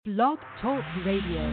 Blog Talk Radio.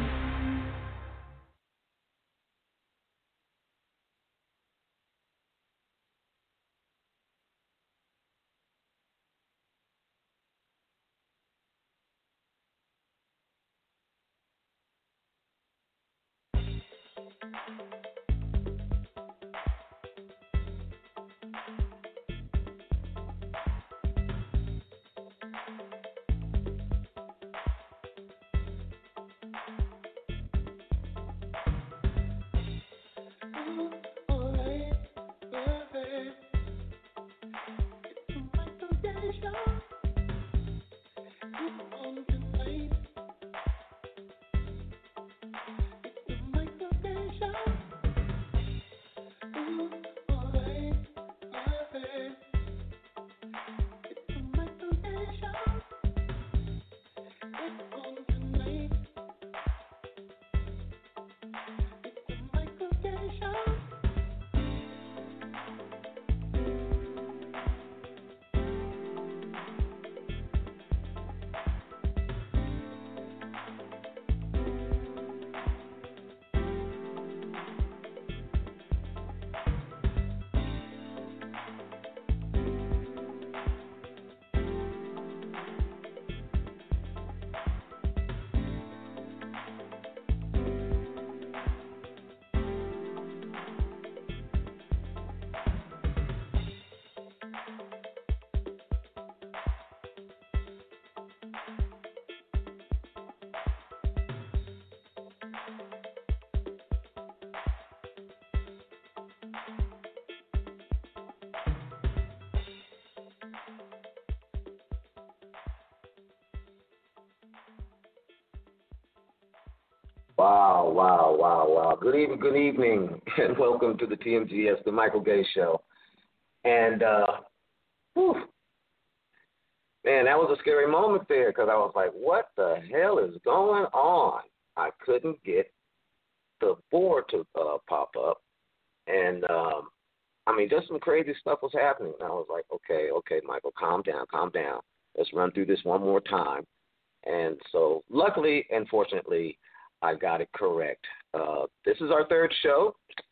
Wow, wow, wow, wow. Good evening, and welcome to the TMGS, the Michael Gay Show. And, whew, man, that was a scary moment there because I was like, what the hell is going on? I couldn't get the board to pop up. And, just some crazy stuff was happening. And I was like, okay, Michael, calm down. Let's run through this one more time. And so luckily and fortunately, I got it correct. This is our third show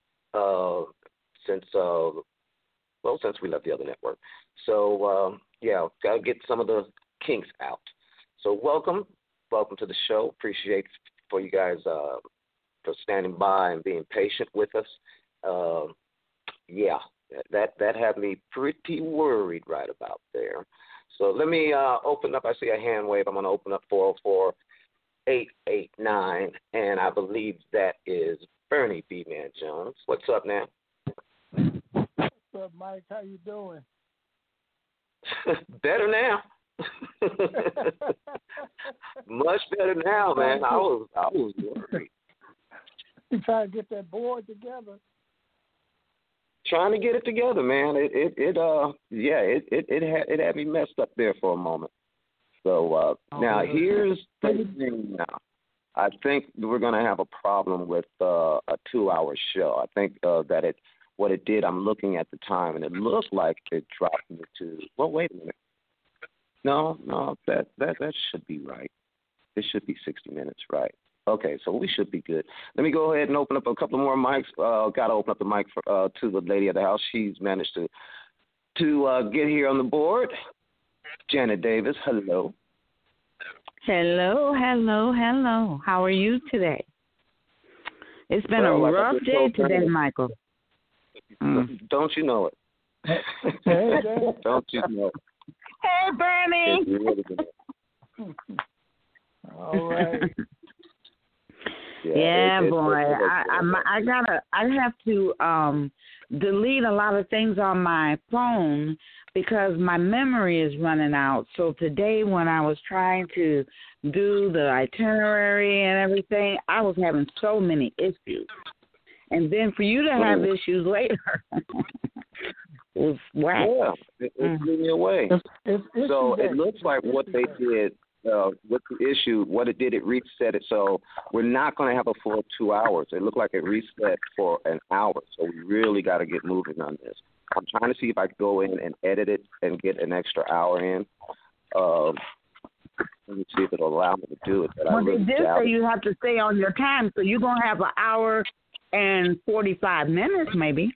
since we left the other network. So, got to get some of the kinks out. So welcome to the show. Appreciate for you guys for standing by and being patient with us. That had me pretty worried right about there. So let me open up. I see a hand wave. I'm going to open up 404-889, and I believe that is Bernie B. Man Jones. What's up now? What's up, Mike? How you doing? Better now. Much better now, man. I was worried. You trying to get that board together? Trying to get it together, man. It had me messed up there for a moment. So now here's the thing. Now, I think we're going to have a problem with a 2-hour show. I think what it did. I'm looking at the time, and it looked like it dropped me to. Well, wait a minute. No, that should be right. It should be 60 minutes, right? Okay, so we should be good. Let me go ahead and open up a couple more mics. Got to open up the mic to the lady of the house. She's managed to get here on the board. Janet Davis, hello. Hello. How are you today? It's been a rough day today, Michael. Don't you know it? Don't you know it? Hey, Bernie. All right. Yeah, boy. I have to delete a lot of things on my phone because my memory is running out. So today when I was trying to do the itinerary and everything, I was having so many issues. And then for you to have issues later was whack. Yeah, it blew me away. So it looks like what they did with the issue, what it did, it reset it. So we're not going to have a full 2 hours. It looked like it reset for an hour. So we really got to get moving on this. I'm trying to see if I can go in and edit it and get an extra hour in. Let me see if it'll allow me to do it. But well, they did say you have to stay on your time, so you're going to have an hour and 45 minutes, maybe.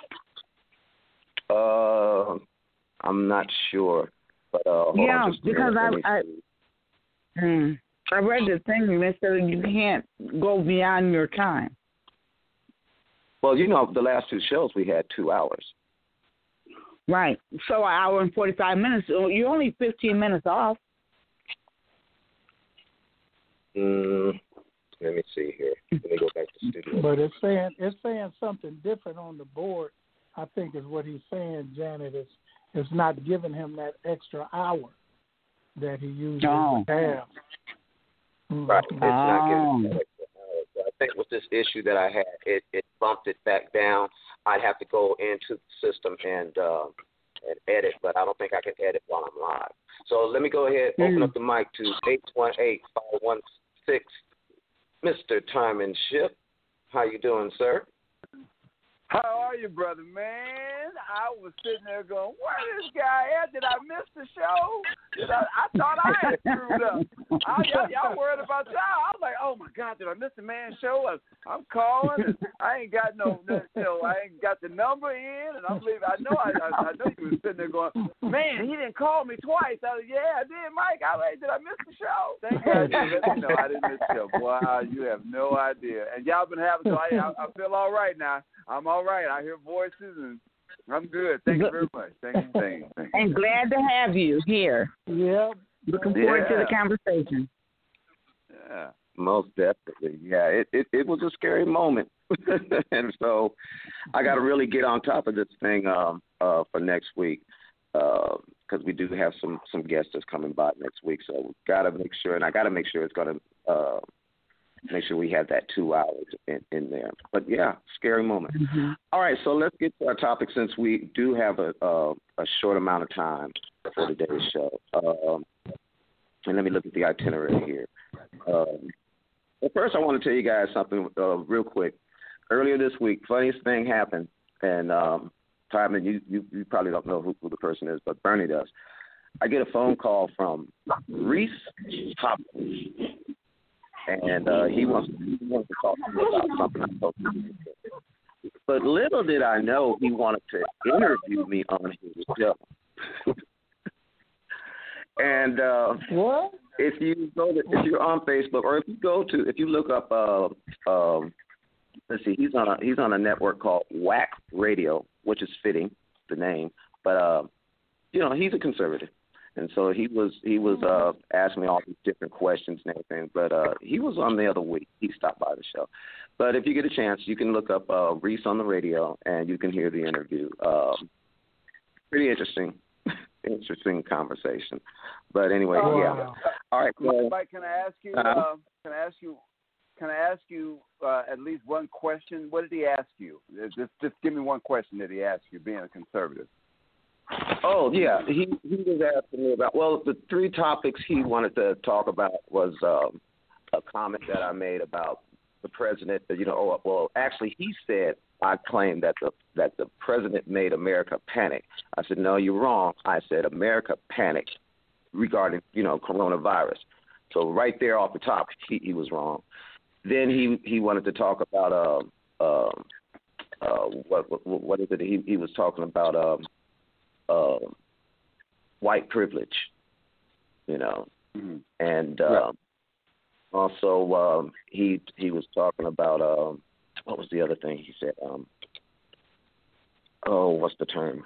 I'm not sure, but yeah, because I read the thing and they said you can't go beyond your time. Well, you know, the last two shows we had 2 hours. Right. So an hour and 45 minutes. You're only 15 minutes off. Let me see here. Let me go back to studio. But it's saying something different on the board. I think is what he's saying, Janet. It's not giving him that extra hour that he usually would have. Right. It's not giving him that extra hour. So I think with this issue that I had, it bumped it back down. I'd have to go into the system and edit, but I don't think I can edit while I'm live. So let me go ahead and open up the mic to 818-516, Mr. Timon Ship. How you doing, sir? How are you, brother, man? I was sitting there going, where this guy at? Did I miss the show? I thought I had screwed up. Y'all worried about y'all. I was like, oh, my God, did I miss the man's show? I'm calling, and I ain't got I ain't got the number in, and I'm leaving. I know you was sitting there going, man, he didn't call me twice. I was, yeah, I did, Mike. Did I miss the show? Thank God you let me know I didn't miss the show. Wow, you have no idea. And y'all been having, so I feel all right now. I'm all right. I hear voices, and I'm good. Thank you very much. Thank you. And glad to have you here. Yeah. Looking forward to the conversation. Yeah, most definitely. Yeah, it was a scary moment. And so I got to really get on top of this thing for next week because we do have some guests that's coming by next week. So we've got to make sure, and I got to make sure it's going to make sure we have that 2 hours in there. But, yeah, scary moment. Mm-hmm. All right, so let's get to our topic since we do have a short amount of time for today's show. And let me look at the itinerary here. Well, first I want to tell you guys something real quick. Earlier this week, funniest thing happened, and Timon, you probably don't know who the person is, but Bernie does. I get a phone call from Reese Hopkins. And he wants to talk to me about something I told him. But little did I know he wanted to interview me on his show. And if you're on Facebook, or if you look up, let's see, he's on a network called WAC Radio, which is fitting, the name. But he's a conservative. And so he was asking me all these different questions and everything. But he was on the other week. He stopped by the show. But if you get a chance, you can look up Reese on the radio, and you can hear the interview. Pretty interesting conversation. But anyway, yeah. All right. So, Mike, can I ask you at least one question? What did he ask you? Just give me one question that he asked you, being a conservative. Oh, yeah. He was asking me about, the 3 topics he wanted to talk about was a comment that I made about the president. Actually, he said I claimed that the president made America panic. I said, no, you're wrong. I said America panicked regarding, coronavirus. So right there off the top, he was wrong. Then he wanted to talk about what is it? He was talking about white privilege, mm-hmm. And also he was talking about what was the other thing he said? What's the term?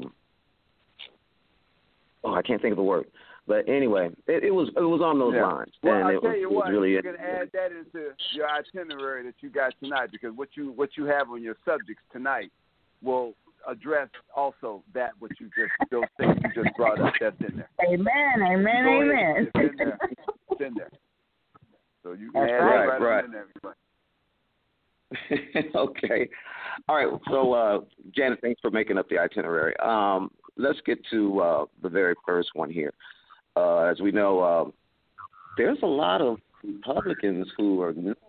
I can't think of the word. But anyway, it was on those lines. Well, and I'll tell you what, really you can add that into your itinerary that you got tonight, because what you have on your subjects tonight will address also that those things you just brought up. That's in there. Amen. It's in there. So you can add that right in there. Okay. All right. So, Janet, thanks for making up the itinerary. Let's get to the very first one here. As we know, there's a lot of Republicans who are not,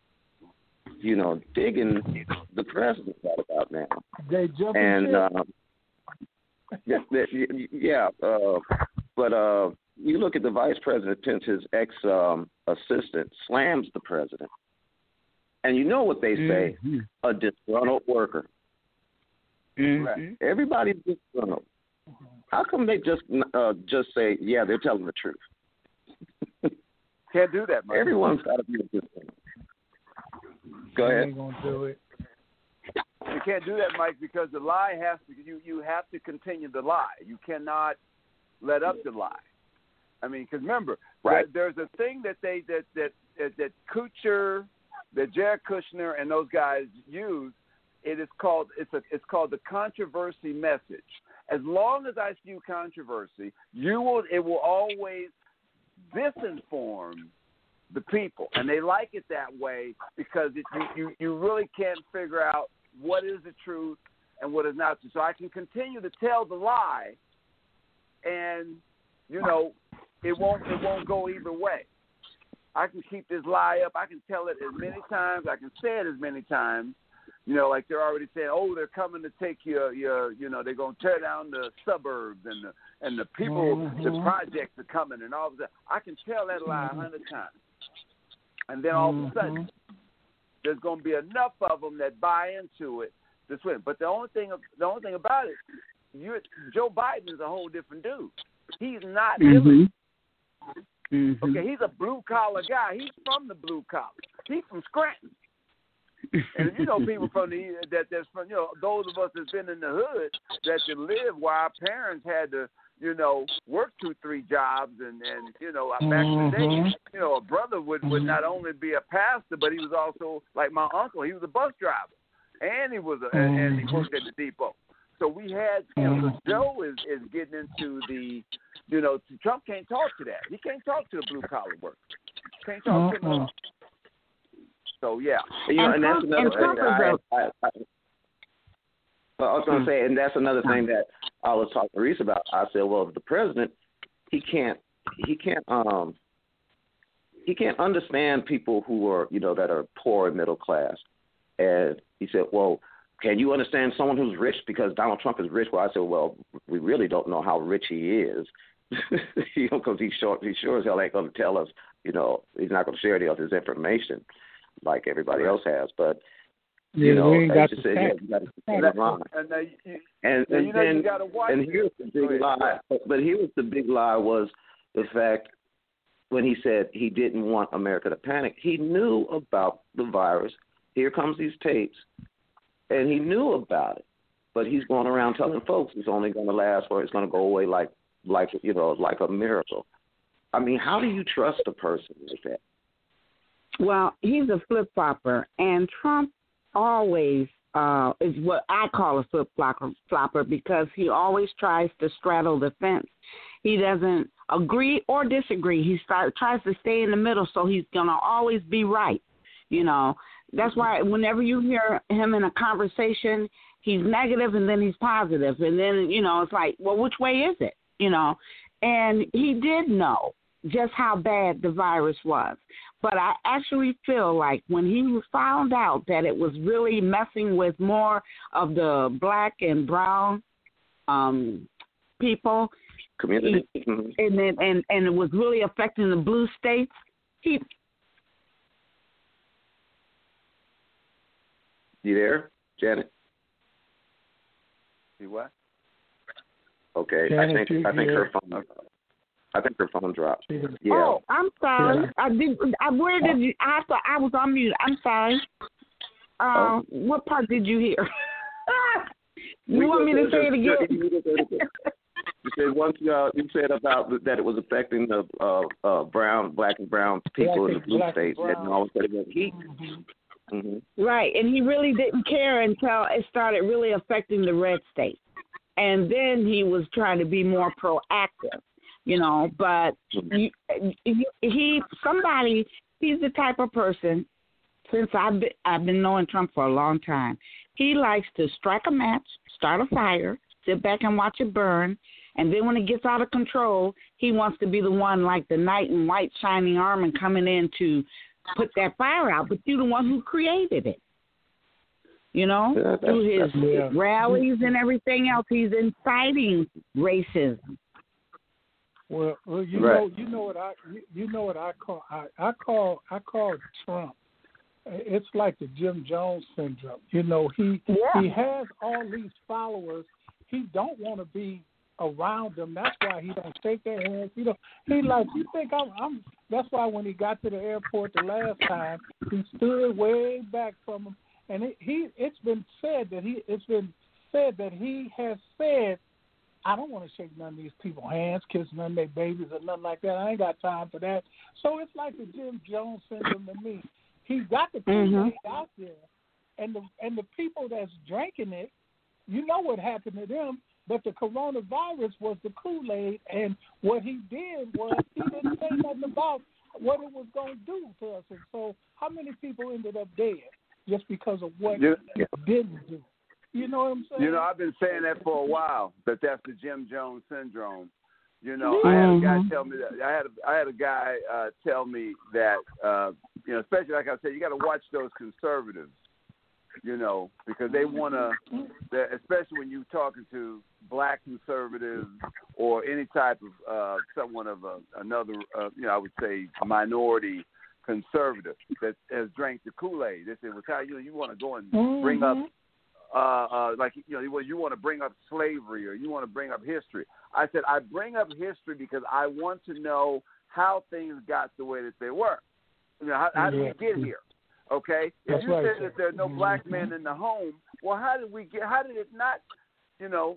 digging the president right about now. They jumping and ship. but you look at the vice president, Pence, his ex-assistant, slams the president. And you know what they say, a disgruntled worker. Right. Everybody's disgruntled. How come they just say, yeah, they're telling the truth? Can't do that, Mike. Everyone's got to be a disgruntled. Go ahead. Ain't gonna do it. You can't do that, Mike, because the lie has to. You have to continue the lie. You cannot let up the lie. I mean, because remember, right. There's a thing that Kutcher, that Jared Kushner, and those guys use. It's called the controversy message. As long as I spew controversy, it will always disinform the people, and they like it that way because you really can't figure out what is the truth and what is not true. So I can continue to tell the lie, and it won't go either way. I can keep this lie up. I can tell it as many times. I can say it as many times. Like they're already saying, oh, they're coming to take your they're going to tear down the suburbs and the people, the projects are coming and all of that. I can tell that lie 100 times. And then all of a sudden, there's going to be enough of them that buy into it to swim. But the only thing about it, Joe Biden is a whole different dude. He's not Hillary. Okay, he's a blue-collar guy. He's from the blue-collar. He's from Scranton. And people from that's from those of us that's been in the hood that can live where our parents had to work 2-3 jobs and back in the day, a brother would not only be a pastor, but he was also like my uncle. He was a bus driver, and he worked at the depot. So we had so Joe is getting into the Trump can't talk to that. He can't talk to the blue collar workers. Can't talk to them. So yeah, and that's another thing. I was going to say, and that's another thing that I was talking to Reese about. I said, well, the president, he can't understand people who are that are poor and middle class. And he said, well, can you understand someone who's rich because Donald Trump is rich? Well, I said, well, we really don't know how rich he is, because he sure as hell ain't going to tell us. He's not going to share any of his information like everybody else has, but. We ain't got you said, you got to keep it wrong. And here's the big lie. But here's the big lie was the fact when he said he didn't want America to panic. He knew about the virus. Here comes these tapes, and he knew about it. But he's going around telling folks it's only going to last or it's going to go away like a miracle. I mean, how do you trust a person like that? Well, he's a flip-flopper, and Trump always is what I call a flip-flopper because he always tries to straddle the fence. He doesn't agree or disagree. He tries to stay in the middle, so he's going to always be right. That's why whenever you hear him in a conversation, he's negative and then he's positive. And then, it's like, well, which way is it? And he did know just how bad the virus was. But I actually feel like when he found out that it was really messing with more of the black and brown people, community, and it was really affecting the blue states, You there, Janet? See what? Okay, Janet, I think her phone. I think her phone dropped. Yeah. Oh, I'm sorry. Where did you? I thought I was on mute. I'm sorry. What part did you hear? You want me to say it again? You said once you said about that it was affecting the black and brown people in the blue states, and all of a sudden it heat. Right, and he really didn't care until it started really affecting the red states, and then he was trying to be more proactive. But he's the type of person, since I've been knowing Trump for a long time, he likes to strike a match, start a fire, sit back and watch it burn, and then when it gets out of control, he wants to be the one like the knight in white shining armor coming in to put that fire out, but you're the one who created it. Through his rallies and everything else, he's inciting racism. Well, you know what I call. I call Trump. It's like the Jim Jones syndrome. You know, he has all these followers. He don't want to be around them. That's why he don't shake their hands. He like, you think I'm. That's why when he got to the airport the last time, he stood way back from him. And it's been said that he has said, I don't want to shake none of these people's hands, kiss none of their babies or nothing like that. I ain't got time for that. So it's like the Jim Jones syndrome to me. He got the Kool-Aid out there, and the people that's drinking it, you know what happened to them. But the coronavirus was the Kool-Aid, and what he did was he didn't say nothing about what it was going to do to us. And so how many people ended up dead just because of what it didn't do? You know what I'm saying? You know, I've been saying that for a while, that that's the Jim Jones syndrome. You know, I had a guy tell me that. I had a guy tell me that, you know, especially like I said, you got to watch those conservatives, you know, because they want to, especially when you're talking to black conservatives or any type of someone of another, you know, I would say minority conservative that has drank the Kool-Aid. They say, well, Ty, you want to go and bring up, like, you know, you want to bring up slavery or you want to bring up history. I said, I bring up history because I want to know how things got the way that they were. You know, how did we get here? Okay? If you said that there are no black men in the home, well, how did it not, you know,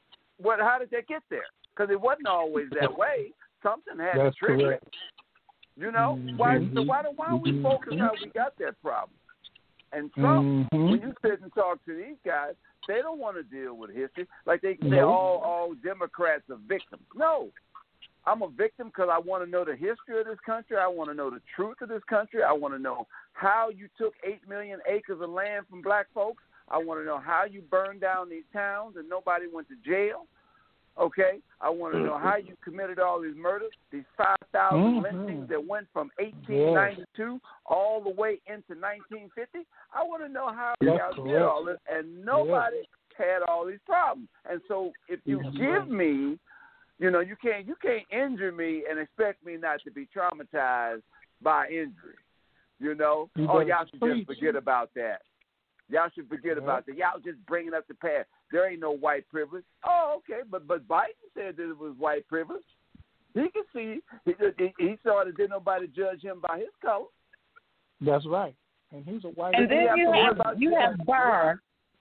how did that get there? Because it wasn't always that way. Something had to trigger it. You know? Why don't we focus on how we got that problem? And Trump, when you sit and talk to these guys, they don't want to deal with history. Like they say all Democrats are victims. No. I'm a victim because I want to know the history of this country. I want to know the truth of this country. I want to know how you took 8 million acres of land from black folks. I want to know how you burned down these towns and nobody went to jail. Okay? I want to know how you committed all these murders, these 5,000 lynchings that went from 1892 all the way into 1950. I want to know how y'all did all this, and nobody had all these problems. And so if you give me, you know, you can't injure me and expect me not to be traumatized by injury. You know? Y'all should just forget about that. Y'all should forget about that. Y'all just bringing up the past. There ain't no white privilege. Oh, okay, but Biden said that it was white privilege. He could see. He saw that didn't nobody judge him by his color. That's right. And he's a white. And then you have Barr.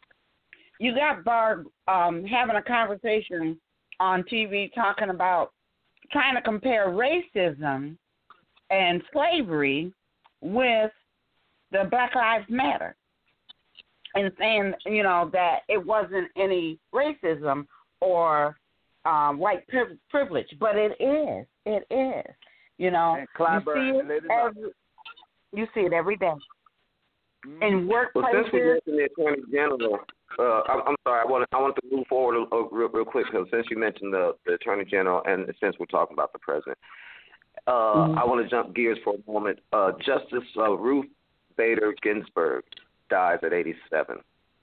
You got Barr having a conversation on TV talking about trying to compare racism and slavery with the Black Lives Matter. And saying, you know, that it wasn't any racism or white privilege, but it is. It is. You know, you see it every day. In workplaces. Well, since we mentioned the Attorney General, I'm sorry, I want to move forward real quick, because since you mentioned the Attorney General and since we're talking about the President, I want to jump gears for a moment. Justice Ruth Bader Ginsburg dies at 87.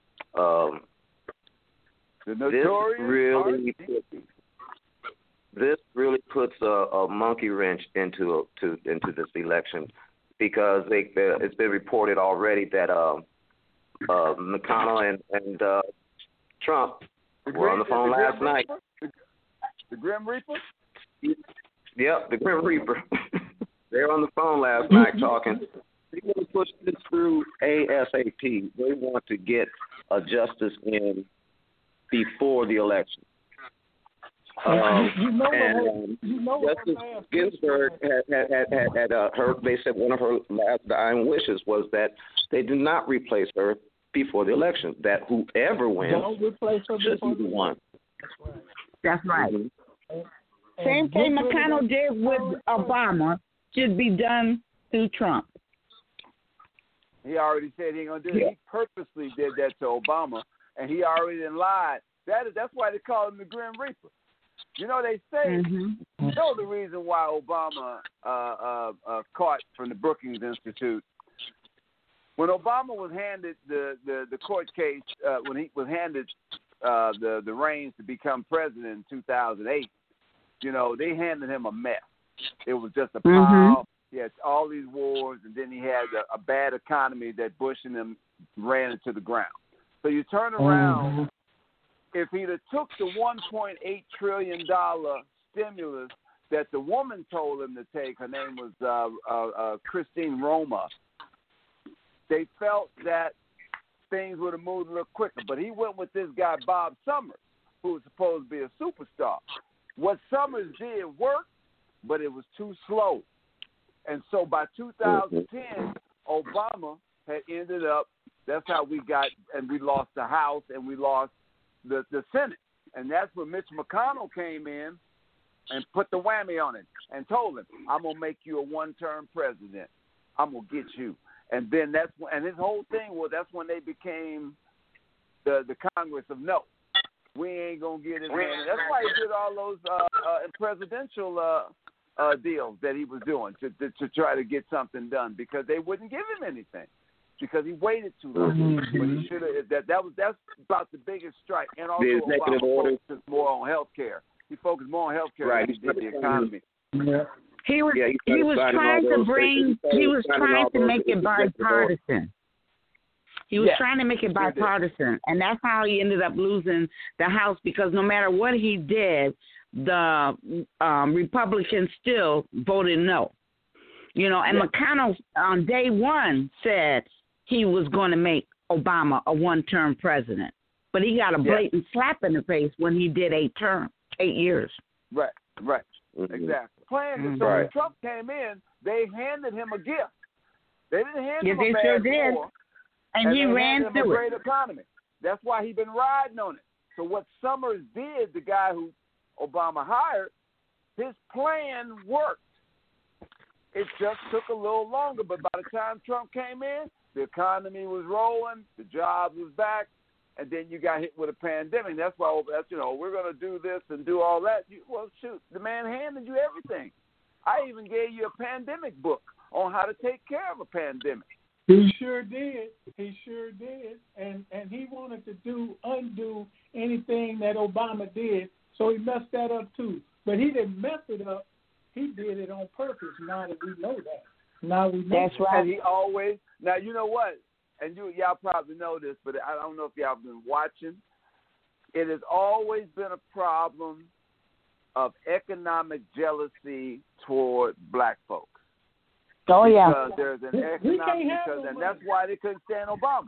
This really puts a monkey wrench into this election, because it's been reported already that McConnell and Trump were on the phone last night. The Grim Reaper? Yep, the Grim Reaper. They were on the phone last night talking. They want to push this through ASAP. They want to get a justice in before the election. Justice Ginsburg had her. They said one of her last dying wishes was that they do not replace her before the election. That whoever wins should be the one. That's right. Same thing McConnell did with Obama should be done through Trump. He already said he ain't gonna do it. He purposely did that to Obama, and he already lied. That's why they call him the Grim Reaper. You know, they say, you know, the reason why Obama caught from the Brookings Institute, when Obama was handed the court case, when he was handed the reins to become president in 2008, they handed him a mess. It was just a pile. He had all these wars, and then he had a bad economy that Bush and them ran into the ground. So you turn around, if he'd have took the $1.8 trillion stimulus that the woman told him to take, her name was Christine Roma, they felt that things would have moved a little quicker. But he went with this guy, Bob Summers, who was supposed to be a superstar. What Summers did worked, but it was too slow. And so by 2010, Obama had ended up, that's how we lost the House and we lost the Senate. And that's when Mitch McConnell came in and put the whammy on it and told him, I'm going to make you a one-term president. I'm going to get you. And then and his whole thing was, that's when they became the Congress of No. We ain't going to get his hand. That's why he did all those presidential deals that he was doing to try to get something done, because they wouldn't give him anything because he waited too long. But he should have. That's about the biggest strike. And also Obama focused more on health care. He focused more on health care than he did the economy. Yeah. He was trying to make it bipartisan. He was trying to make it bipartisan, and that's how he ended up losing the House, because no matter what he did, the Republicans still voted no. And McConnell on day one said he was going to make Obama a one-term president, but he got a blatant slap in the face when he did 8 years. Right, exactly. Planned. So when Trump came in, they handed him a gift. They didn't hand him a bad war, and he ran through a great economy. That's why he's been riding on it. So what Summers did, the guy who Obama hired, his plan worked. It just took a little longer, but by the time Trump came in, the economy was rolling, the jobs was back, and then you got hit with a pandemic. That's why we're going to do this and do all that. Well, shoot, the man handed you everything. I even gave you a pandemic book on how to take care of a pandemic. He sure did. And he wanted to undo anything that Obama did, so he messed that up too. But he didn't mess it up. He did it on purpose. Now that we know that. That's right. And he always, now you know what, and y'all probably know this, but I don't know if y'all have been watching. It has always been a problem of economic jealousy toward black folks. Oh, yeah. Because there's an economic, and that's why they couldn't stand Obama.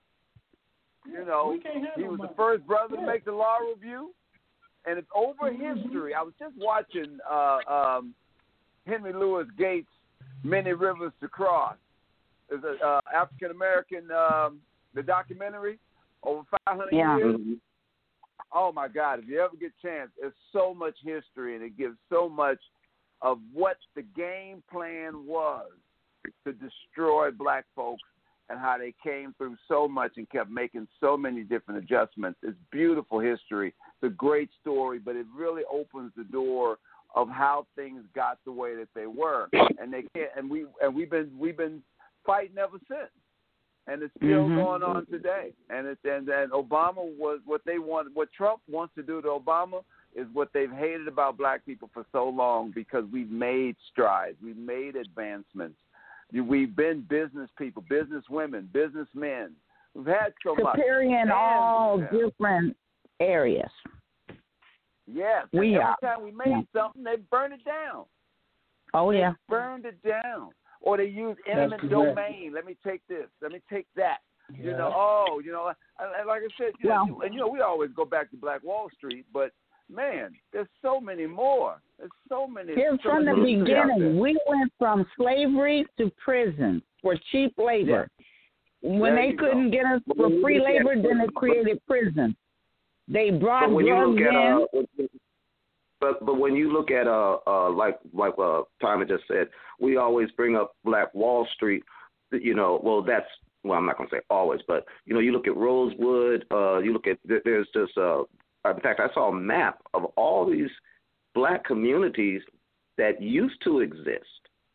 He was the first brother to make the law review. And it's over history. I was just watching Henry Louis Gates' Many Rivers to Cross. It's an African-American, the documentary, over 500 years. Oh, my God. If you ever get a chance, there's so much history, and it gives so much of what the game plan was to destroy black folks and how they came through so much and kept making so many different adjustments. It's beautiful history. It's a great story, but it really opens the door of how things got the way that they were, and they can't. And we've been fighting ever since, and it's still going on today. And Obama was what they want. What Trump wants to do to Obama is what they've hated about black people for so long, because we've made strides, we've made advancements. We've been business people, business women, businessmen. We've had so much. Superior in all different areas. Yes. Every time we made something, they burned it down. Oh, yeah. They burned it down. Or they used eminent domain. Let me take this. Let me take that. Yeah. Like I said, we always go back to Black Wall Street, but man, there's so many more. There's so many. From the beginning, we went from slavery to prison for cheap labor. Yeah. When they couldn't get us for free labor, then they created prison. They brought drugs in. But when you look at like Tommy just said, we always bring up Black Wall Street. I'm not going to say always, but you look at Rosewood. You look at there's this. In fact, I saw a map of all these black communities that used to exist.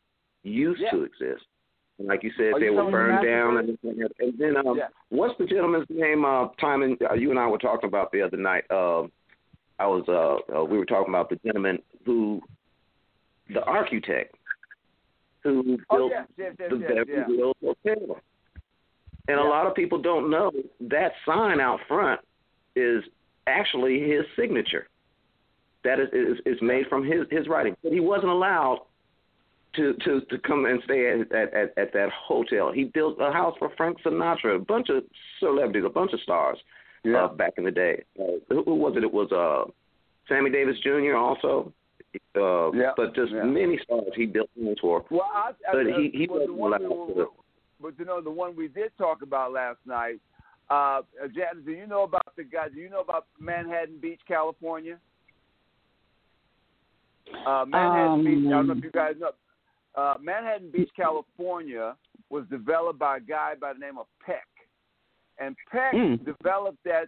Like you said, they were burned down. And then what's the gentleman's name? Timon, you and I were talking about the other night. We were talking about the gentleman the architect who built the Beverly Hills Hotel. And a lot of people don't know that sign out front is actually his signature. That is made from his writing. But he wasn't allowed to come and stay at that hotel. He built a house for Frank Sinatra, a bunch of celebrities, a bunch of stars back in the day. Who was it? It was Sammy Davis Jr. also. But just many stars he built homes for. Well, but he wasn't allowed to. But the one we did talk about last night, Janice, do you know about the guy? Do you know about Manhattan Beach, California? Manhattan Beach. I don't know if you guys know. Manhattan Beach, California, was developed by a guy by the name of Peck, and Peck developed that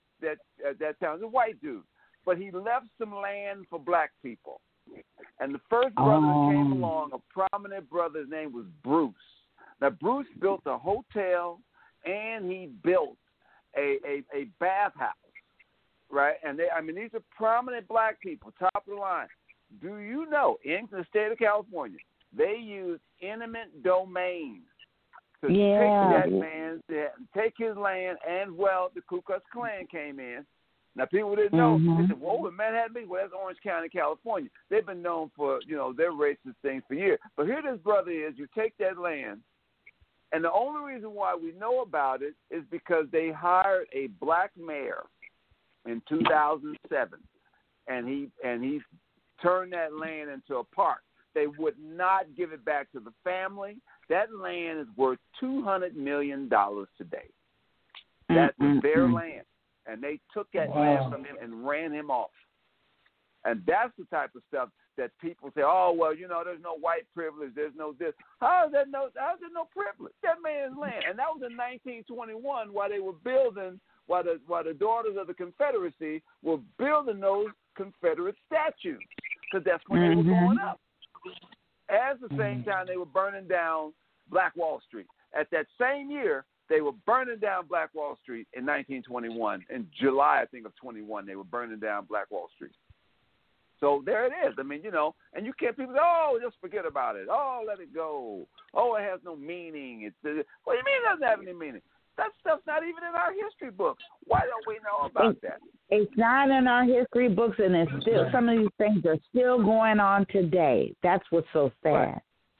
town. He's a white dude, but he left some land for black people. And the first brother that came along, a prominent brother, his name was Bruce. Now, Bruce built a hotel, and he built a bathhouse, right? And these are prominent black people, top of the line. Do you know, in the state of California, they use eminent domain to take that man, take his land, and, the Ku Klux Klan came in. Now, people didn't know. They said, whoa, Manhattan Beach, well, that's Orange County, California. They've been known for, their racist things for years. But here this brother is, you take that land, and the only reason why we know about it is because they hired a black mayor in 2007, and he turned that land into a park. They would not give it back to the family. That land is worth $200 million today. That's their land. And they took that land from him and ran him off. And that's the type of stuff that people say, oh, well, there's no white privilege, there's no this. How is there no privilege? That man's land. And that was in 1921 while they were building, while the Daughters of the Confederacy were building those Confederate statues, because that's when they were going up. At the same time, they were burning down Black Wall Street. At that same year, they were burning down Black Wall Street in 1921. In July, I think, of 21, they were burning down Black Wall Street. So there it is. I mean, and you can't, people say, oh, just forget about it. Oh, let it go. Oh, it has no meaning. What do you mean it doesn't have any meaning? That stuff's not even in our history books. Why don't we know about that? It's not in our history books, and it's still, some of these things are still going on today. That's what's so sad,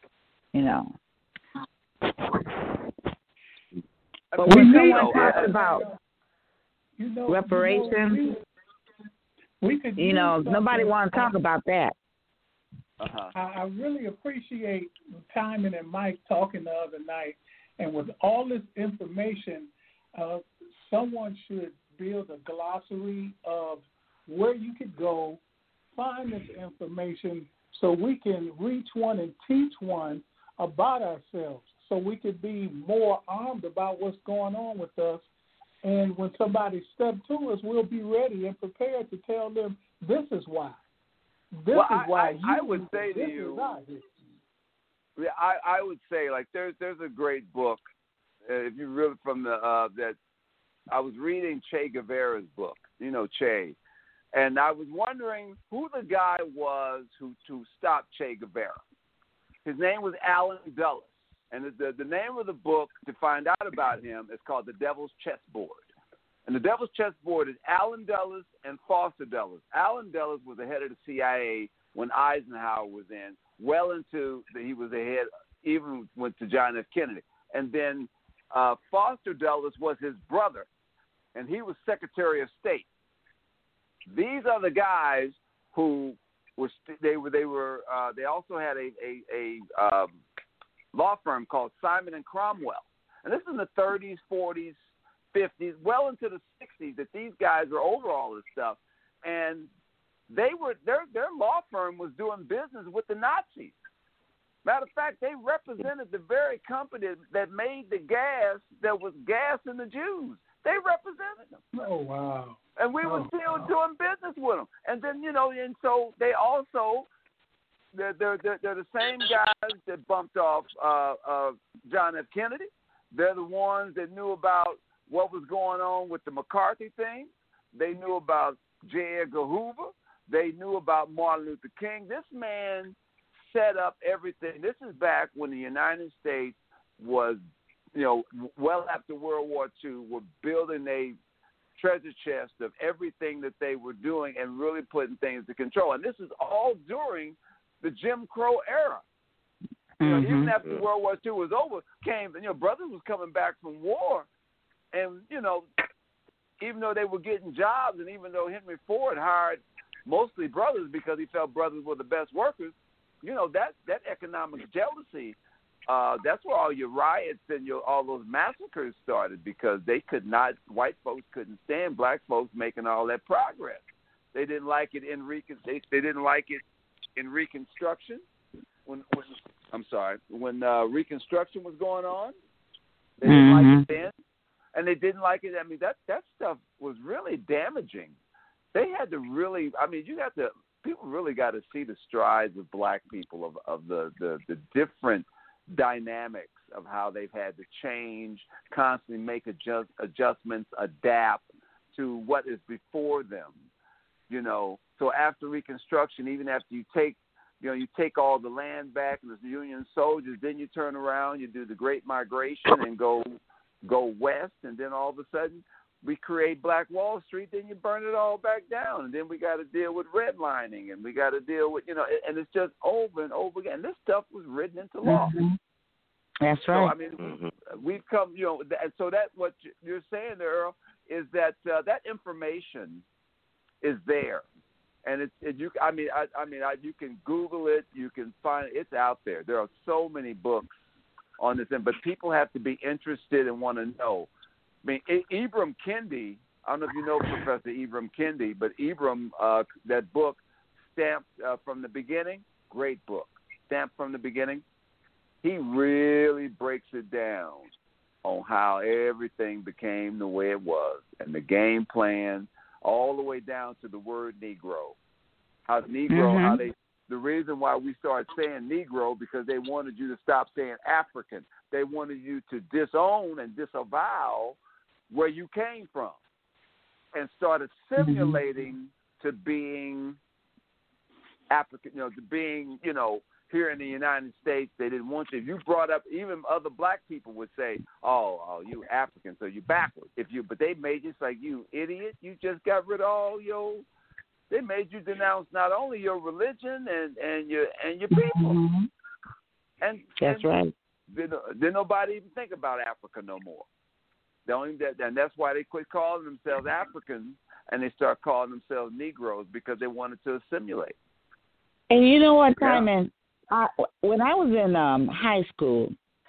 But when someone talks about reparations, we could nobody wants to talk about that. I really appreciate Timon and Mike talking the other night. And with all this information, someone should build a glossary of where you could go, find this information, so we can reach one and teach one about ourselves, so we could be more armed about what's going on with us. And when somebody steps to us, we'll be ready and prepared to tell them, this is why. I would say to you, I would say, like, there's a great book, if you read from that I was reading Che Guevara's book, Che, and I was wondering who the guy was who stopped Che Guevara. His name was Allen Dulles, and the name of the book to find out about him is called The Devil's Chessboard. And The Devil's Chessboard is Allen Dulles and Foster Dulles. Allen Dulles was the head of the CIA when Eisenhower was in. Well into he was the head, even went to John F. Kennedy. And then Foster Dulles was his brother, and he was Secretary of State. These are the guys who were they also had a law firm called Simon and Cromwell, and this is in the 30s, 40s, 50s, well into the 60s that these guys were over all this stuff, and they were their law firm was doing business with the Nazis. Matter of fact, they represented the very company that made the gas that was gassing the Jews. They represented them. Oh, wow. And we were still doing business with them. And then, and so they also, they're the same guys that bumped off John F. Kennedy. They're the ones that knew about what was going on with the McCarthy thing. They knew about J. Edgar Hoover. They knew about Martin Luther King. This man set up everything. This is back when the United States was, well after World War II, were building a treasure chest of everything that they were doing and really putting things to control. And this is all during the Jim Crow era. Even after World War II was over, brothers was coming back from war, and even though they were getting jobs, and even though Henry Ford hired mostly brothers because he felt brothers were the best workers, that economic jealousy, that's where all your riots and all those massacres started, because white folks couldn't stand black folks making all that progress. They didn't like it in Reconstruction. When Reconstruction was going on, they didn't like it then, and they didn't like it. I mean, that stuff was really damaging. They had to really, people really got to see the strides of black people, of the different dynamics of how they've had to change, constantly make adjustments, adapt to what is before them. So after Reconstruction, even after you take all the land back and the Union soldiers, then you turn around, you do the Great Migration and go west, and then all of a sudden we create Black Wall Street, then you burn it all back down, and then we got to deal with redlining, and we got to deal with, and it's just over and over again. This stuff was written into law. That's right. So, we've come, and so that what you're saying there, Earl, is that that information is there. And you can Google it. You can find it. It's out there. There are so many books on this thing, but people have to be interested and want to know. I mean, Ibram Kendi. I don't know if you know Professor Ibram Kendi, but Ibram, that book, Stamped from the Beginning, great book. Stamped from the Beginning. He really breaks it down on how everything became the way it was, and the game plan, all the way down to the word Negro. How the reason why we started saying Negro, because they wanted you to stop saying African. They wanted you to disown and disavow where you came from, and start assimilating to being African, to being, here in the United States. They didn't want you. If you brought up, even other black people would say, oh, you African, so you backwards. But they made you like, you idiot, you just got rid of all they made you denounce not only your religion and your people. And that's right. Then nobody even think about Africa no more. And that's why they quit calling themselves Africans, and they start calling themselves Negroes, because they wanted to assimilate. And you know what, Timon? When I was in high school,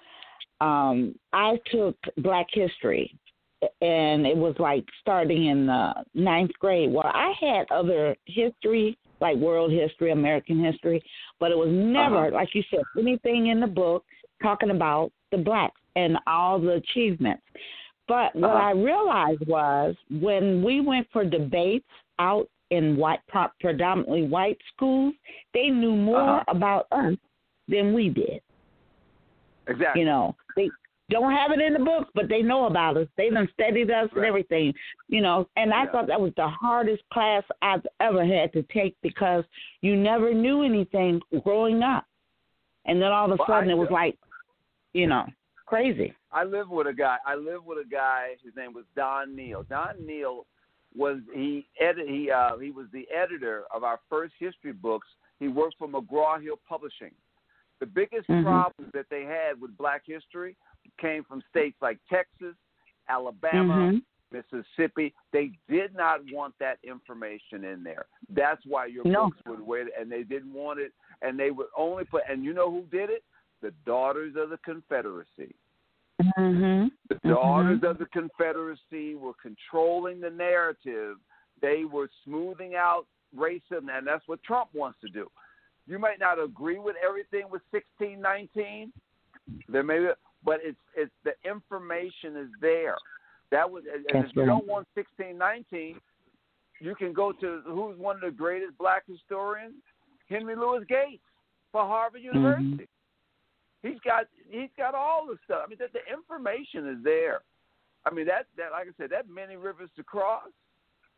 I took Black History, and it was like starting in the 9th grade. Well, I had other history, like world history, American history, but it was never, like you said, anything in the book talking about the blacks and all the achievements. But what I realized was when we went for debates out in predominantly white schools, they knew more about us than we did. Exactly. They don't have it in the books, but they know about us. They done studied us and everything, and I thought that was the hardest class I've ever had to take, because you never knew anything growing up. And then all of a sudden it was like, crazy. I lived with a guy. His name was Don Neal. Don Neal was he was the editor of our first history books. He worked for McGraw-Hill Publishing. The biggest problem that they had with Black history came from states like Texas, Alabama, Mississippi. They did not want that information in there. That's why your books would wait, and they didn't want it, and they would only put. And you know who did it? The Daughters of the Confederacy. The Daughters of the Confederacy were controlling the narrative. They were smoothing out racism, and that's what Trump wants to do. You might not agree with everything with 1619. There may be, but it's the information is there. That was, and if you don't want 1619, you can go to who's one of the greatest Black historians, Henry Louis Gates, for Harvard University. He's got all the stuff. I mean, the information is there. I mean, that like I said, that many rivers to cross.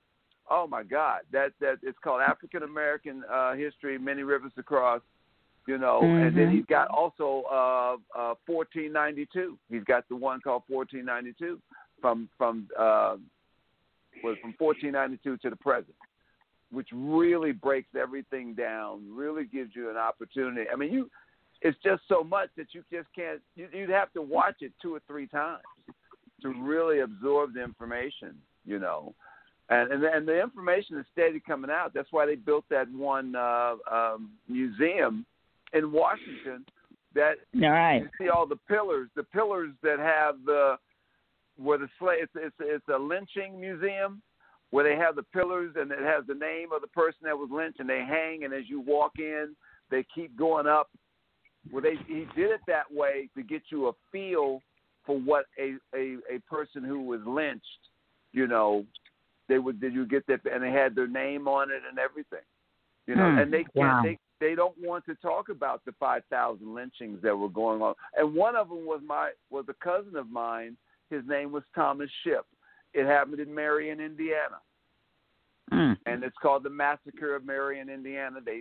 Oh my God, that it's called African American History, Many Rivers to Cross. You know, and then he's got also 1492. He's got the one called 1492 from 1492 to the present, which really breaks everything down. Really gives you an opportunity. I mean, it's just so much that you just can't. You'd have to watch it 2 or 3 times to really absorb the information. You know. And the information is steady coming out. That's why they built that one museum in Washington. That you see all the pillars that have where the slave. It's a lynching museum where they have the pillars and it has the name of the person that was lynched, and they hang. And as you walk in, they keep going up. Well, he did it that way to get you a feel for what a person who was lynched, you know. Did you get that? And they had their name on it and everything, you know. And they can't. They don't want to talk about the 5,000 lynchings that were going on. And one of them was a cousin of mine. His name was Thomas Shipp. It happened in Marion, Indiana, and it's called the Massacre of Marion, Indiana. They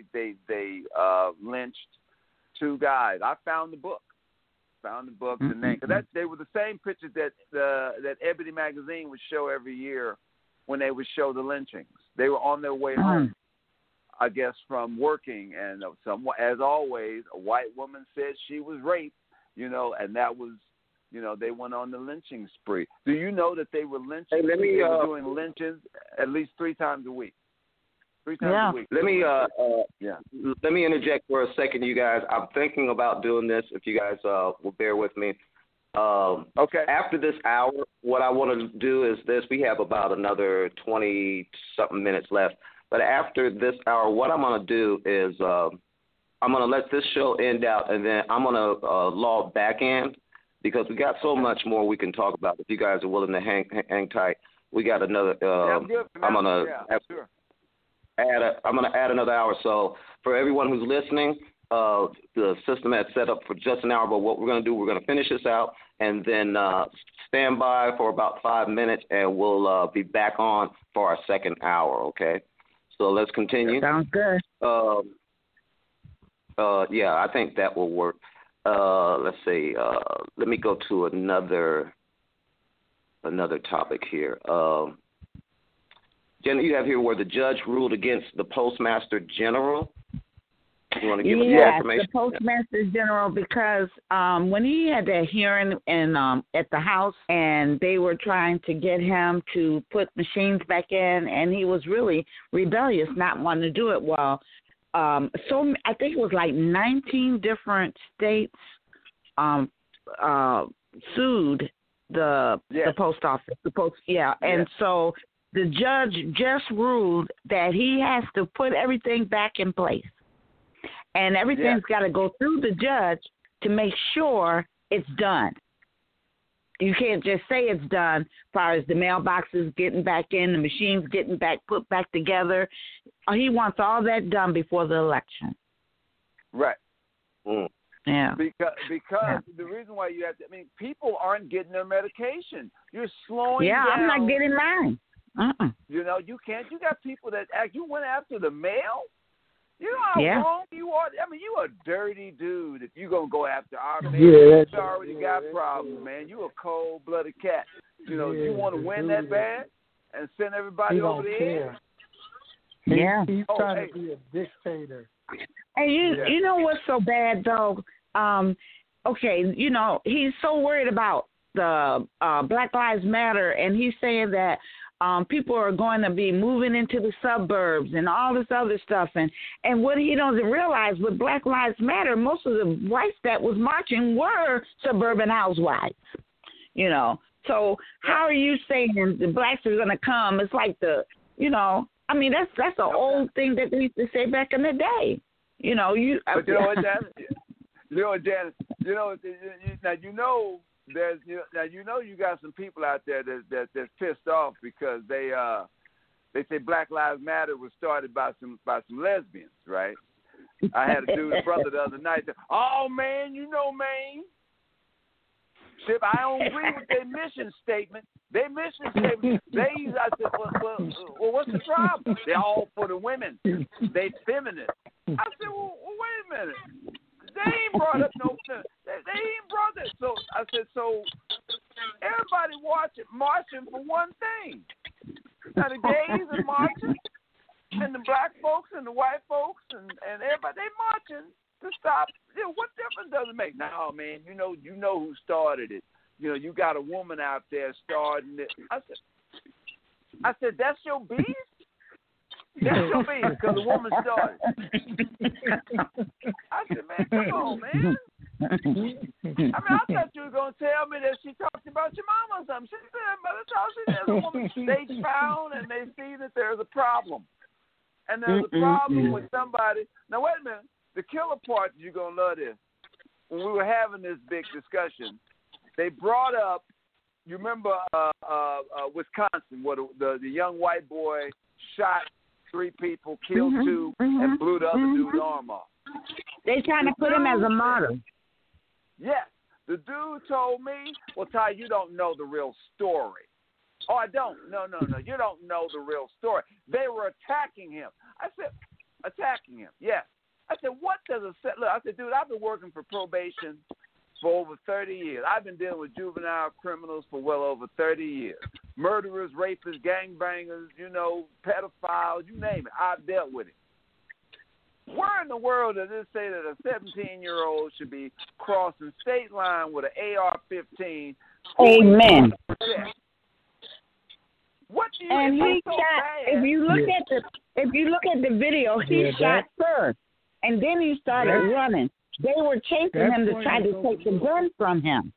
lynched 2 guys. I found the book. The name. Cause they were the same pictures that Ebony magazine would show every year. When they would show the lynchings, they were on their way home, I guess, from working, and as always, a white woman said she was raped, you know, and that was, you know, they went on the lynching spree. Do you know that they were lynching? Hey, they were doing lynchings at least 3 times a week. 3 times a week. Let me interject for a second, you guys. I'm thinking about doing this. If you guys will bear with me. Okay. After this hour, what I want to do is this. We have about another 20-something minutes left. But after this hour, what I'm going to do is I'm going to let this show end out, and then I'm going to log back in because we got so much more we can talk about. If you guys are willing to hang tight, we got another. I'm going to add another hour. So for everyone who's listening, the system had set up for just an hour, but what we're going to do, we're going to finish this out and then stand by for about 5 minutes, and we'll be back on for our second hour, okay? So let's continue. Sounds good. Yeah, I think that will work. Let's see. Let me go to another topic here. Jenna, you have here where the judge ruled against the Postmaster General. You want to give us the information? The Postmaster General, because when he had that hearing at the House, and they were trying to get him to put machines back in, and he was really rebellious, not wanting to do it. Well, so I think it was like 19 different states sued the post office. And so the judge just ruled that he has to put everything back in place. And everything's got to go through the judge to make sure it's done. You can't just say it's done as far as the mailboxes getting back in, the machines getting put back together. He wants all that done before the election. Right. Yeah. Because the reason why you have to, people aren't getting their medication. You're slowing down. I'm not getting mine. You know, you can't. You got people that you went after the mail. You know how wrong you are? You a dirty dude if you going to go after our man. You already got problems, man. You a cold-blooded cat. You know, you want to win that bad and send everybody over there? He's trying to be a dictator. And you know what's so bad, though? Okay, you know, he's so worried about the Black Lives Matter, and he's saying that people are going to be moving into the suburbs and all this other stuff. And what he doesn't realize with Black Lives Matter, most of the whites that was marching were suburban housewives, you know. So how are you saying the blacks are going to come? It's like that's an old thing that they used to say back in the day. You know, But you know what, Janet? You got some people out there that's pissed off because they say Black Lives Matter was started by some lesbians, right? I had a brother the other night. Oh man, Ship, I don't agree with their mission statement. I said, well, what's the problem? They're all for the women. They feminist. I said, well, wait a minute. They ain't brought up no feminist. They ain't brought that. So I said, so everybody marching for one thing. Now the gays are marching, and the black folks and the white folks and everybody, they marching to stop. What difference does it make? No, man, you know who started it. You got a woman out there starting it. I said, that's your beef? That's your beef because the woman started. I said, man, come on, man. I thought you were going to tell me that she talked about your mama or something. She said, by the time there's a woman, they found and they see that there's a problem. And there's a problem with somebody. Now, wait a minute. The killer part, you're going to love this. When we were having this big discussion, they brought up, you remember Wisconsin, where the young white boy shot 3 people, killed 2, and blew the other dude's arm off. They trying to put him as a martyr. Yes. The dude told me, well, Ty, you don't know the real story. Oh, I don't. No. You don't know the real story. They were attacking him. I said, attacking him, yes. I said, what does a set? Look, I said, dude, I've been working for probation for over 30 years. I've been dealing with juvenile criminals for well over 30 years. Murderers, rapists, gangbangers, pedophiles, you name it. I've dealt with it. Where in the world does it say that a 17-year-old should be crossing state line with an AR-15? Amen. What do you? And he shot. If you look at the video, he shot first, and then he started running. They were chasing him to try to take the gun from him.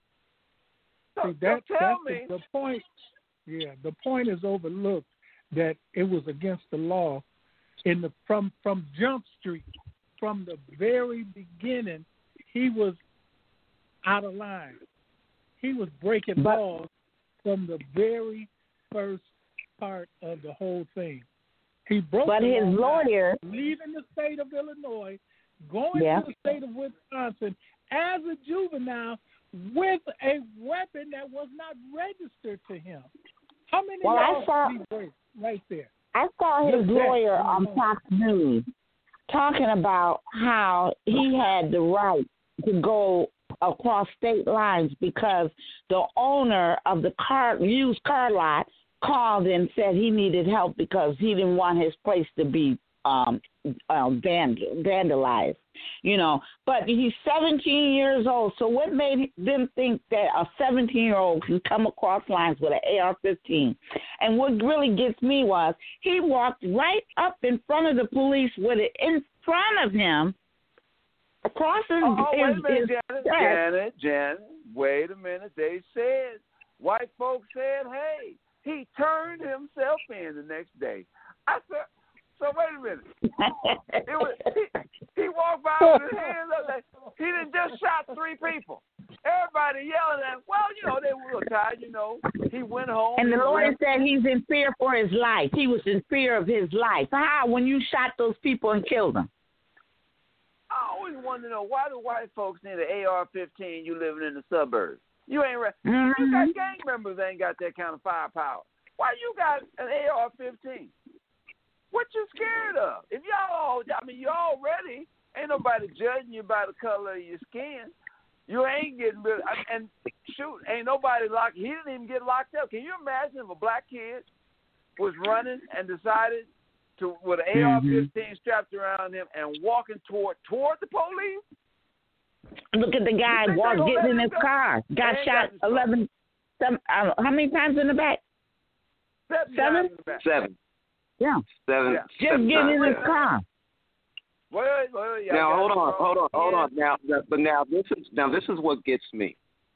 The point. Yeah, the point is overlooked that it was against the law. From Jump Street, from the very beginning, he was out of line. He was breaking laws from the very first part of the whole thing. He broke. But his lawyer, leaving the state of Illinois, going to the state of Wisconsin as a juvenile with a weapon that was not registered to him. How many laws did he break right there? I saw his lawyer on Fox News talking about how he had the right to go across state lines because the owner of the used car lot called and said he needed help because he didn't want his place to be vandalized, But he's 17 years old, so what made them think that a 17-year-old can come across lines with an AR-15? And what really gets me was he walked right up in front of the police with it in front of him, across his Janet, wait a minute. They said, white folks said, hey, he turned himself in the next day. I said, so wait a minute. He walked by with his hands up like he done just shot 3 people. Everybody yelling at him. Well, they were tired, He went home. And the lawyer said he's in fear for his life. He was in fear of his life. How? When you shot those people and killed them? I always want to know, why do white folks need an AR-15 you living in the suburbs? You ain't right. You got gang members ain't got that kind of firepower. Why you got an AR-15? What you scared of? If you already ain't nobody judging you by the color of your skin. You ain't getting rid of, and shoot, ain't nobody locked. He didn't even get locked up. Can you imagine if a black kid was running and decided to with an AR-15 strapped around him and walking toward the police? Look at the guy getting in his car. Got shot 11. How many times in the back? 7? 7. Yeah. 7. Just get in his car. Wait, now hold on. Now this is what gets me.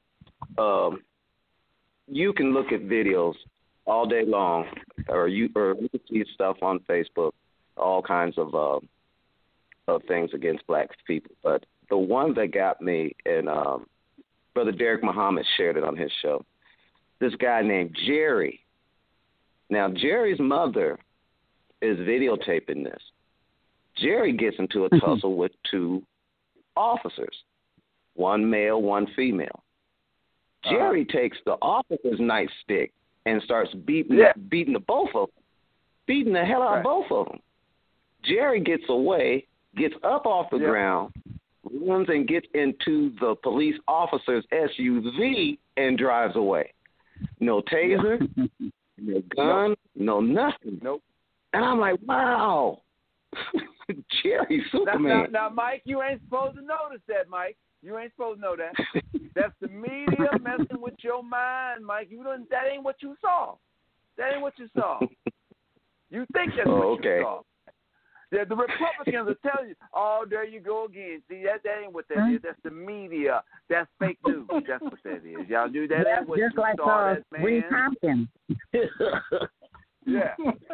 You can look at videos all day long, or you can see stuff on Facebook, all kinds of things against black people. But the one that got me, and Brother Derek Muhammad shared it on his show. This guy named Jerry. Now Jerry's mother is videotaping this. Jerry gets into a tussle with 2 officers, one male, one female. Jerry takes the officer's nightstick and starts beating the both of them, beating the hell out of both of them. Jerry gets away, gets up off the ground, runs and gets into the police officer's SUV and drives away. No taser, no gun, no nothing. Nope. And I'm like, wow, Jerry Superman. Now, Mike, you ain't supposed to notice that, Mike. You ain't supposed to know that. That's the media messing with your mind, Mike. That ain't what you saw. That ain't what you saw. You think that's what you saw. The Republicans are telling you, oh, there you go again. See, that ain't what that is. That's the media. That's fake news. That's what that is. Y'all do that. Ain't what just you like saw, that man. Reed Tompkins. Yeah.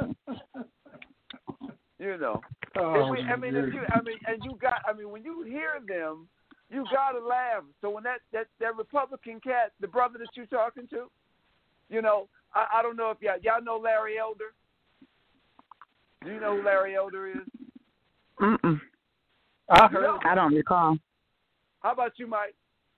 You know. When you hear them, you gotta laugh. So when that Republican cat, the brother that you're talking to, you know, I don't know if y'all know Larry Elder. Do you know who Larry Elder is? Mm-mm. I heard. I don't recall. How about you, Mike?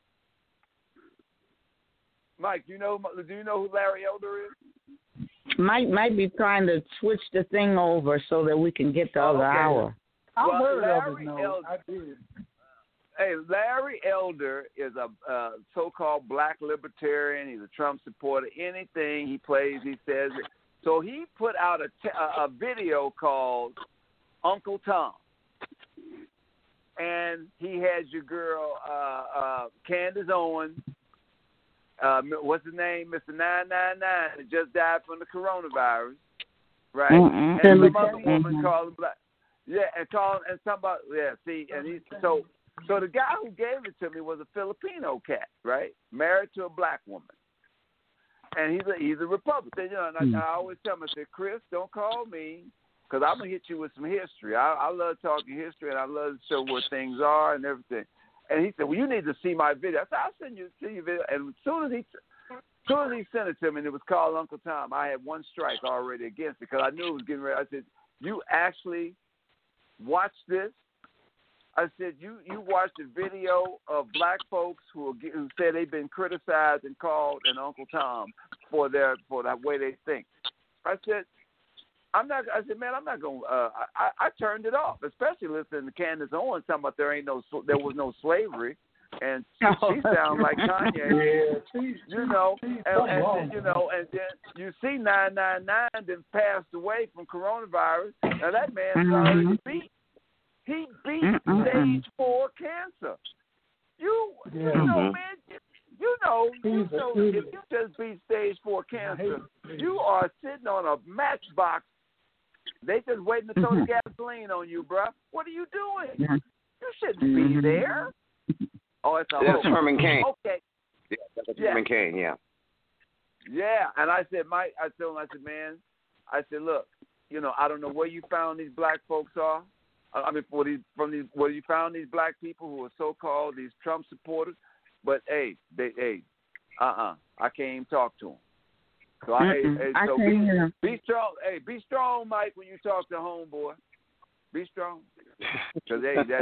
Mike, do you know who Larry Elder is? Mike might be trying to switch the thing over so that we can get the other hour. I heard Larry of it. Elder. I did. Hey, Larry Elder is a so-called black libertarian. He's a Trump supporter. Anything he plays, he says it. So he put out a video called Uncle Tom. And he has your girl, Candace Owens. What's his name? Mr. 999 that just died from the coronavirus. Right? And some other woman called him black. Yeah, and somebody, see, and so the guy who gave it to me was a Filipino cat, right? Married to a black woman. And he's a Republican. You know, and I always tell him, I said, Chris, don't call me, because I'm going to hit you with some history. I love talking history, and I love to show where things are and everything. And he said, well, you need to see my video. I said, I'll send you a video. And as soon as he sent it to me, and it was called Uncle Tom, I had one strike already against it, because I knew it was getting ready. I said, you actually watch this? I said, you watched a video of black folks who say they've been criticized and called an Uncle Tom for that way they think. I said, I'm not going to, I turned it off, especially listening to Candace Owens talking about there was no slavery. And she sounds like Kanye, you know, and you see 999 then passed away from coronavirus. Now that man's already beat. He beat stage 4 cancer. You know, man. You know, if you just beat stage 4 cancer, you are sitting on a matchbox. They just waiting to throw the gasoline on you, bruh. What are you doing? You shouldn't be there. Oh, it's that's Herman Cain. Okay. Yeah, that's Herman Cain, yeah. Yeah, and I said, Mike, I told him, man, look, you know, I don't know where you found these black folks are. I mean, where you found these black people who are so-called these Trump supporters, but I can't even talk to them. So be strong. Hey, be strong, Mike, when you talk to homeboy. Be strong. Because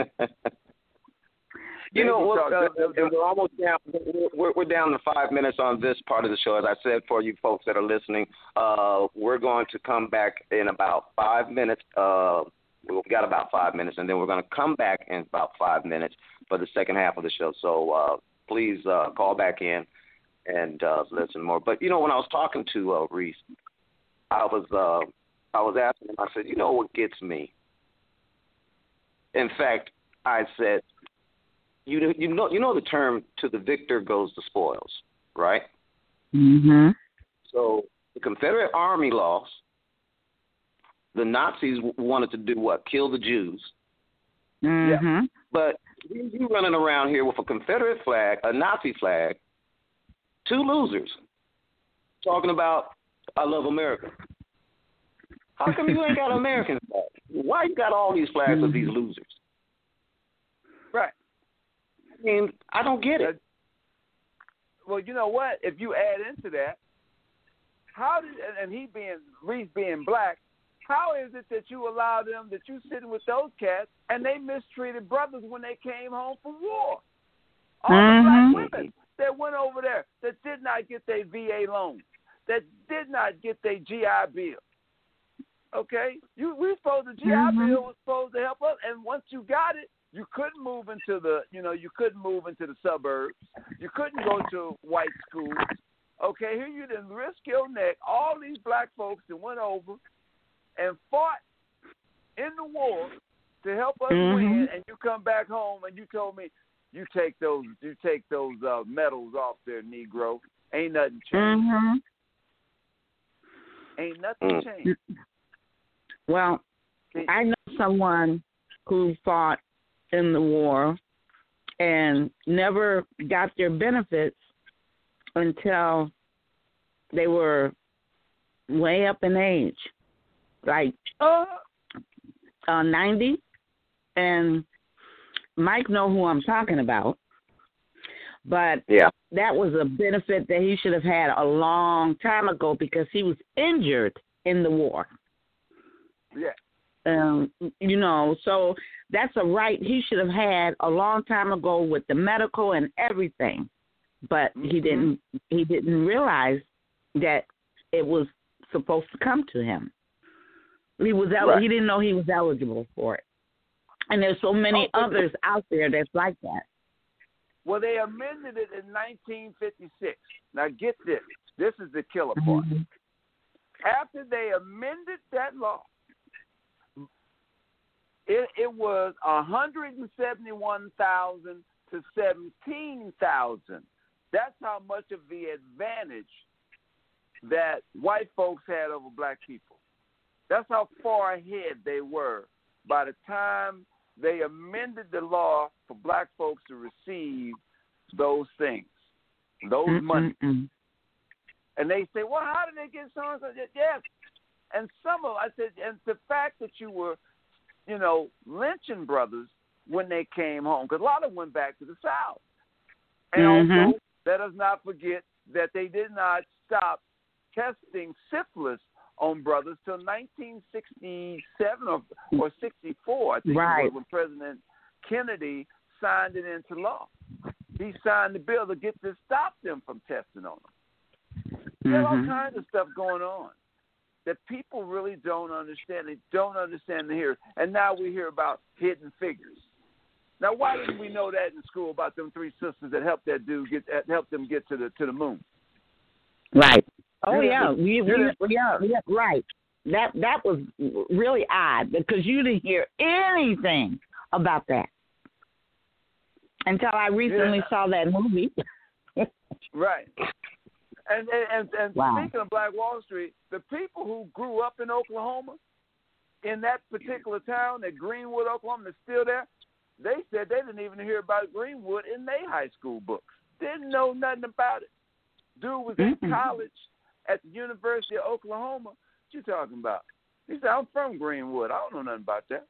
you know, we're almost down. We're down to 5 minutes on this part of the show. As I said, for you folks that are listening, we're going to come back in about 5 minutes. We've got about 5 minutes, and then we're going to come back in about 5 minutes for the second half of the show. So please call back in and listen more. But, you know, when I was talking to Reese, I was asking him, I said, you know what gets me? In fact, I said, you know the term, to the victor goes the spoils, right? Mm-hmm. So the Confederate Army lost. The Nazis wanted to do what? Kill the Jews. Mm-hmm. Yeah. But you running around here with a Confederate flag, a Nazi flag, 2 losers, talking about I love America. How come you ain't got an American flag? Why you got all these flags of these losers? Right. I mean, I don't get it. Well, you know what? If you add into that, Reese being black, how is it that you allow them, that you sitting with those cats, and they mistreated brothers when they came home from war? All the black women, that went over there that did not get their VA loan, that did not get their GI Bill. Okay? We supposed the GI Bill was supposed to help us, and once you got it, you couldn't move into the suburbs. You couldn't go to white schools. Okay, here you didn't risk your neck. All these black folks that went over and fought in the war to help us win, and you come back home and you told me you take those medals off there, Negro. Ain't nothing changed. Ain't nothing changed. Well, I know someone who fought in the war and never got their benefits until they were way up in age, like 90. And Mike know who I'm talking about. But that was a benefit that he should have had a long time ago because he was injured in the war. Yeah. So that's a right he should have had a long time ago with the medical and everything. But he didn't realize that it was supposed to come to him. He didn't know he was eligible for it. And there's so many others out there that's like that. Well, they amended it in 1956. Now get this. This is the killer part. After they amended that law, it was 171,000 to 17,000. That's how much of the advantage that white folks had over black people. That's how far ahead they were by the time they amended the law for black folks to receive those things, those money. And they say, well, how did they get so and so? Yes. And I said, and the fact that you were, lynching brothers when they came home, because a lot of them went back to the South. And also, let us not forget that they did not stop testing syphilis on brothers till 1967 or 64, I think, when President Kennedy signed it into law. He signed the bill to stop them from testing on them. There's all kinds of stuff going on that people really don't understand. They don't understand the here. And now we hear about hidden figures. Now, why didn't we know that in school about them three sisters that helped that dude helped them get to the moon? Right. Oh yeah, right. That was really odd because you didn't hear anything about that until I recently saw that movie. Right. And speaking of Black Wall Street, the people who grew up in Oklahoma, in that particular town, at Greenwood, Oklahoma, that's still there, they said they didn't even hear about Greenwood in their high school books. Didn't know nothing about it. Dude was in college at the University of Oklahoma. What you talking about? He said, I'm from Greenwood. I don't know nothing about that.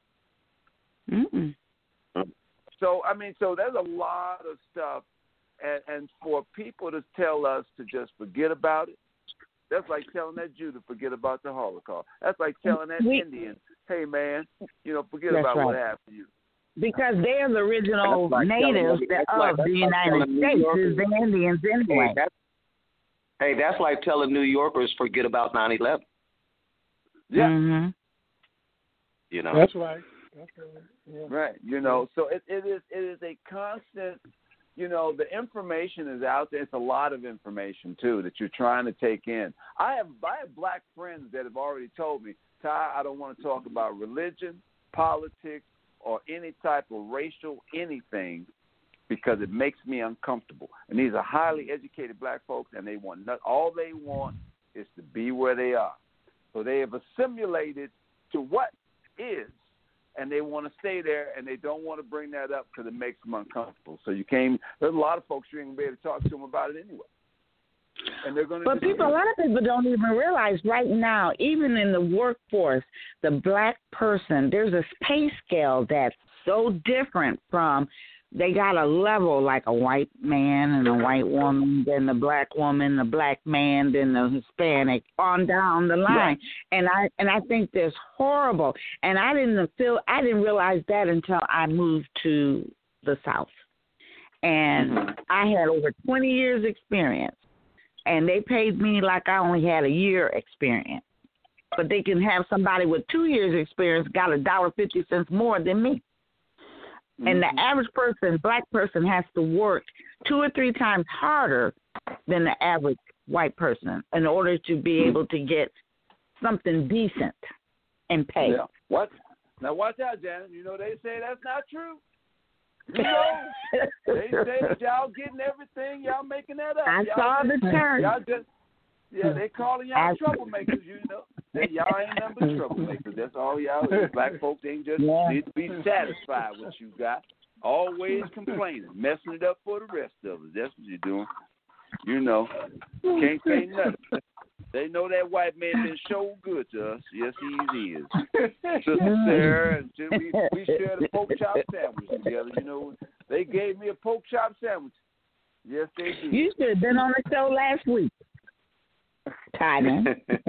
So there's a lot of stuff. And for people to tell us to just forget about it, that's like telling that Jew to forget about the Holocaust. That's like telling that Indian, hey, man, forget about what happened to you. Because they're the original natives of the United States, is the Indians anyway. That's like telling New Yorkers forget about 9/11. Yeah. That's right. Yeah. Right. So it is a constant. The information is out there. It's a lot of information too that you're trying to take in. I have black friends that have already told me, Ty, I don't want to talk about religion, politics, or any type of racial anything because it makes me uncomfortable. And these are highly educated black folks, and all they want is to be where they are. So they have assimilated to what is, and they want to stay there, and they don't want to bring that up because it makes them uncomfortable. So there's a lot of folks you ain't going to be able to talk to them about it anyway. And they're going to. But a lot of people don't even realize right now, even in the workforce, the black person, there's a pay scale that's so different from. They got a level like a white man and a white woman, then the black woman, the black man, then the Hispanic, on down the line. Right. And I think that's horrible. And I didn't realize that until I moved to the South. and I had over 20 years experience, and they paid me like I only had a year experience. But they can have somebody with 2 years experience got $1.50 more than me. And the average person, black person, has to work 2 or 3 times harder than the average white person in order to be able to get something decent and pay. Yeah. What? Now watch out, Janet. You know they say that's not true. You know, they say that y'all getting everything, y'all making that up. I saw the turn. Y'all just, they calling y'all troublemakers, you know. Y'all ain't nothing but troublemakers. That's all y'all is. Black folks ain't just need to be satisfied with what you got. Always complaining, messing it up for the rest of us. That's what you're doing. You know, can't say nothing. They know that white man been so good to us. Yes, he is. Sister Sarah, and we shared a pork chop sandwich together. You know, they gave me a pork chop sandwich. Yes, they did. You should have been on the show last week, Tyler.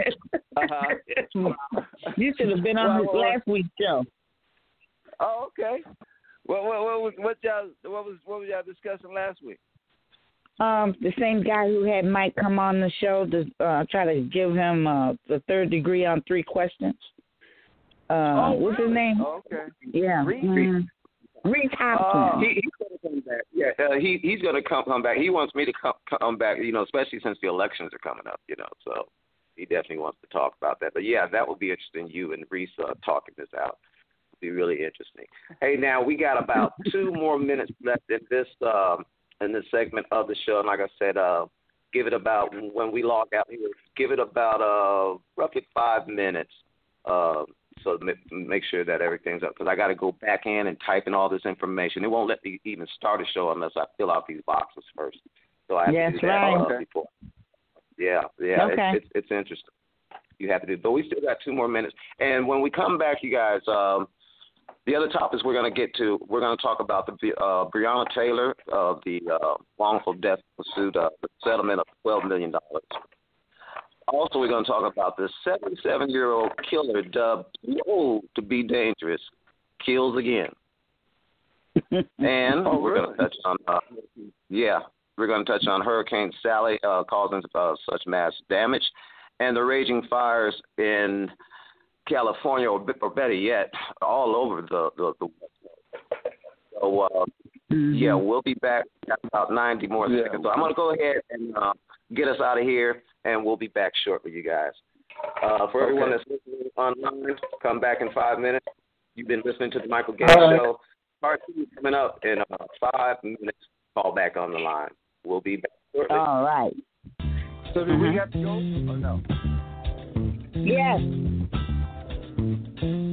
You should have been on last week's show. Oh, okay. What was y'all discussing last week? The same guy who had Mike come on the show to try to give him the third degree on 3 questions. What's his name? Oh, okay. Yeah. Reese Hopkins. He's going to come back. Yeah, he's going to come back. He wants me to come back, you know, especially since the elections are coming up, you know. So he definitely wants to talk about that. But, yeah, that would be interesting, you and Reese talking this out. It would be really interesting. Hey, now we got about 2 more minutes left in this segment of the show. And like I said, give it about, when we log out here, give it about roughly 5 minutes. So make sure that everything's up, because I got to go back in and type in all this information. It won't let me even start a show unless I fill out these boxes first. So I have to do that before. Yeah. Okay. It's interesting. You have to do, but we still got 2 more minutes. And when we come back, you guys, the other topics we're going to get to, we're going to talk about the Breonna Taylor, the wrongful death pursuit, the settlement of $12 million. Also, we're going to talk about the 77-year-old killer dubbed too old to be dangerous, kills again. And we're going to touch on, we're going to touch on Hurricane Sally causing such mass damage, and the raging fires in California, or better yet, all over the So, we'll be back in about 90 more seconds. So I'm going to go ahead and get us out of here, and we'll be back shortly, you guys. For everyone that's listening online, come back in 5 minutes. You've been listening to the Michael Gay Show. Part 2 is coming up in 5 minutes. Call back on the line. We'll be back shortly. All right. So do we have to go or no? Yes.